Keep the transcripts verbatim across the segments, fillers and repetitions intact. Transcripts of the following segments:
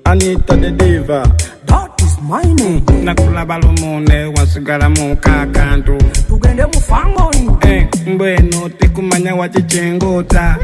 Anita the diva. That is my name. Nakula balumune wasigala mukakantu. Tugende mufango ni. Eh, mbweno tikumanya wachichengota.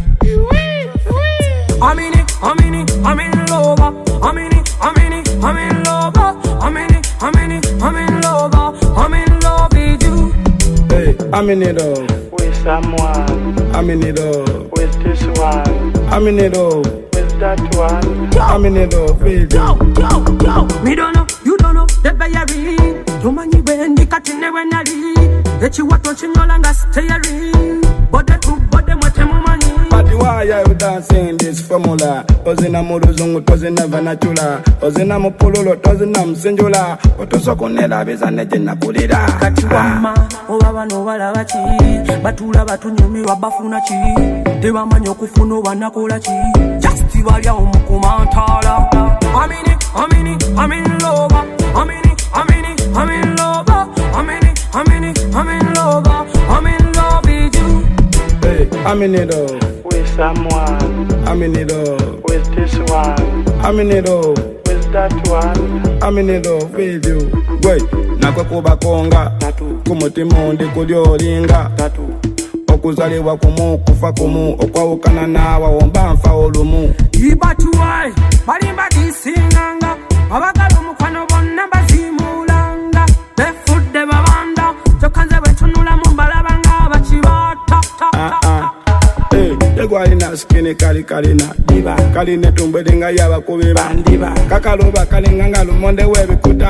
I'm in it, I'm in it, I'm in love. I'm in it, I'm in it, I'm in love. I'm in it, I'm in it, I'm in love. I'm in love with you. Hey, I'm in it all. With someone. I'm in it all. With this one. I'm in it all. With that one. Yo, I'm in it all, baby. yo, yo, yo. Me don't know, you don't know. The bayery. You mani when the katine when I read. That you want to no longer stay a read. But the two, but them what money. But why are you dancing this formula? Ozina muruzungu, tozina vanachula. Ozina mupulolo, tozina msenjula. Otosoko nela biza neje na kulira. Kati wama, owa no wala wachi. Batula batu nyumi wabafuna chi. Dewa manyo kufuno wanakola chi. Justi walia umukumantala. I'm in it, I'm in it, I'm in love. I'm in it, I'm in it, I'm in love. I'm in it, I'm in it, I'm in love. I'm in love with you. Hey, I'm in it all. With someone. I'm in it all. With this one. I'm in it all. With that one. I'm in it all with you. Wait, nakwe kuba konga. Tatu. Kumutimu ndi kuliolinga. Tatu. Okuzaliwa kumu, kufa kumu. Okwawukana nawa womba mfa olumu. Ibatuwai, balimba disinganga. Abagalo mukwano bonna bazimulanga. Befudde babanda. Tokanze wetunula mumbalabanga bachibata. Ah ah. Hey, yegwalina skini kali kalina. Diva. Kaline tumbedinga yaba kubiba. Diva. Kakaluba kalinga ngalumonde webikuta.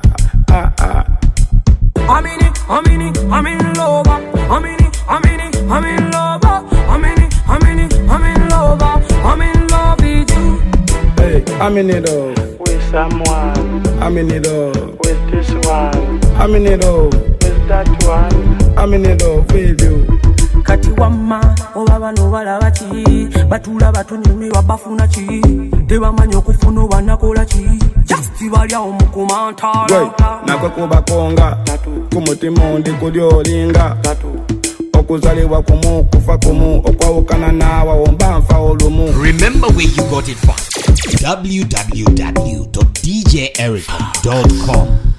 Ah ah. I'm in it, I'm in it, I'm in love. I'm in it, I'm in it, I'm in love. I'm in it, I'm in it, I'm in love. I'm in love with you. Hey, I'm in it all. With someone. I'm in it all. With this one. I'm in it all. With that one. I'm in it all with you. Kati wama, owa no wala wachi. Batula batu nyumi wabafuna chi. Dewa manyo kufuno wanakola chi. Justi walia umukumantala. Wait, nakwe kuba konga. Tatu. Kumutimu ndi kuliolinga. Tatu. Okuzaliwa kumu, kufa kumu. Okwawukana nawa womba mfa olumu. Remember where you got it from. w w w dot d j erica dot com